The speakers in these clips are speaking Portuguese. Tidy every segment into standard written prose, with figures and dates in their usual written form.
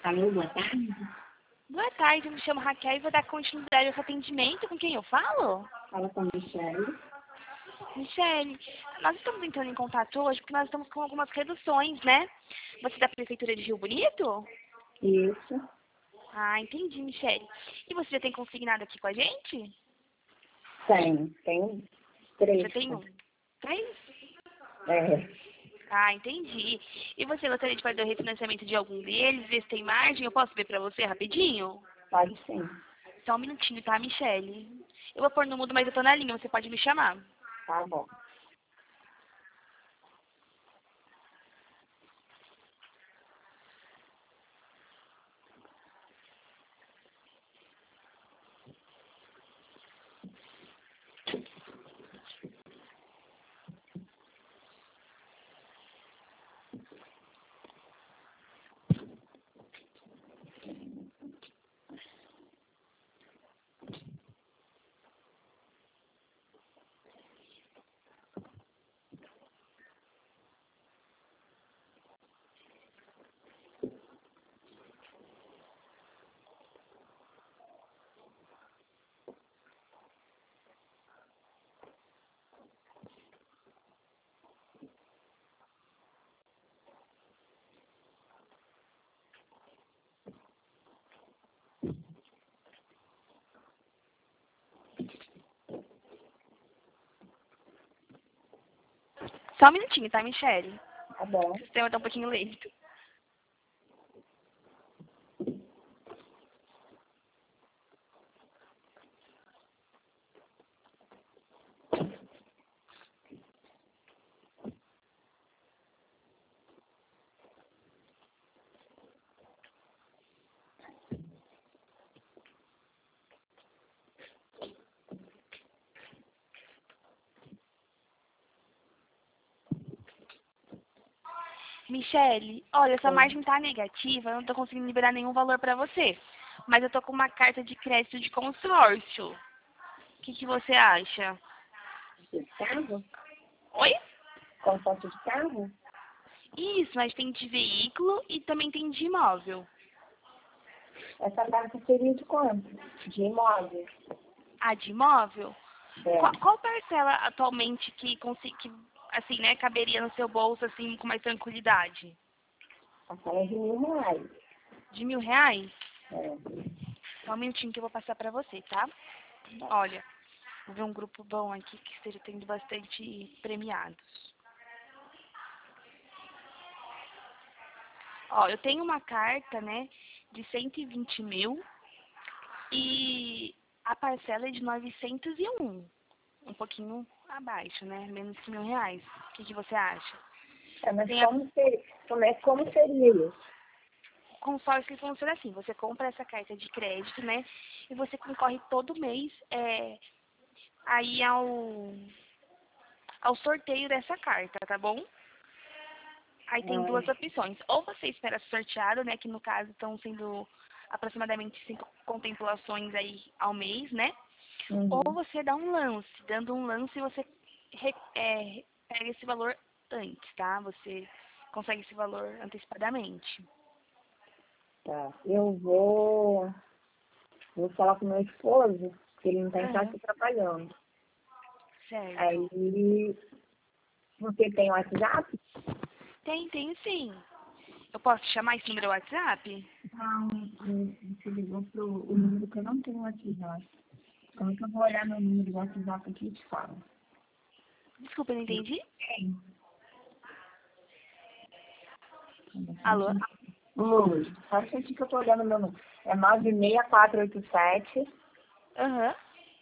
Alô, boa tarde. Boa tarde, eu me chamo Raquel e vou dar continuidade ao seu atendimento. Com quem eu falo? Fala com a Michelle. Michele, nós estamos entrando em contato hoje porque nós estamos com algumas reduções, né? Você é da Prefeitura de Rio Bonito? Isso. Ah, entendi, Michele. E você já tem consignado aqui com a gente? Tem 3. Já tem um? 3? É, Ah, entendi. E você gostaria de fazer o refinanciamento de algum deles? Ver se tem margem? Eu posso ver pra você rapidinho? pode sim. Só um minutinho, tá, Michele? Eu vou pôr no mudo, mas eu tô na linha, você pode me chamar. Tá bom. Só um minutinho, tá, Michele? Tá bom. O sistema tá um pouquinho lento. Michele, olha, sua margem tá negativa, eu não tô conseguindo liberar nenhum valor pra você. Mas eu tô com uma carta de crédito de consórcio. O que você acha? De carro? Oi? Consórcio de carro? Isso, mas tem de veículo e também tem de imóvel. Essa carta seria de quanto? De imóvel. A de imóvel? É. Qual parcela atualmente que, assim, né, caberia no seu bolso, assim, com mais tranquilidade? A sala é de R$ 1.000. De R$ 1.000? É. Só um minutinho que eu vou passar pra você, tá? Olha, vou ver um grupo bom aqui que esteja tendo bastante premiados. Ó, eu tenho uma carta, né, de 120 mil e a parcela é de 901. Um pouquinho abaixo, né? Menos que R$ 1.000. O que você acha? É, mas Tem a como seria isso? consórcio que funciona assim. Você compra essa carta de crédito, né? E você concorre todo mês aí ao sorteio dessa carta, tá bom? Aí tem duas Ah, opções. Ou você espera sorteado, né? Que no caso estão sendo aproximadamente 5 contemplações aí ao mês, né? Ou uhum. você dá um lance. Dando um lance, você pega esse valor antes, tá? Você consegue esse valor antecipadamente. Tá. Eu vou falar com meu esposo, que ele não tá em casa, Aham, tá trabalhando. certo. Aí, você tem o WhatsApp? Tenho sim. Eu posso te chamar esse número WhatsApp? Não, você ligou pro o número que eu não tenho WhatsApp. Como que eu vou olhar meu número do WhatsApp aqui e te falo? Desculpa, eu não entendi. Tem. Alô? Luz, só um que eu tô olhando meu número. É 96487. Aham.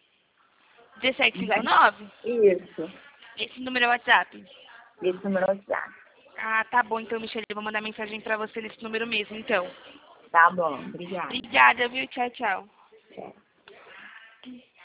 1759? Isso. Esse número é o WhatsApp. Esse número é o WhatsApp. Ah, tá bom, então, Michelle, eu vou mandar mensagem pra você nesse número mesmo, então. Tá bom, obrigada. Obrigada, viu? Tchau, tchau. Tchau.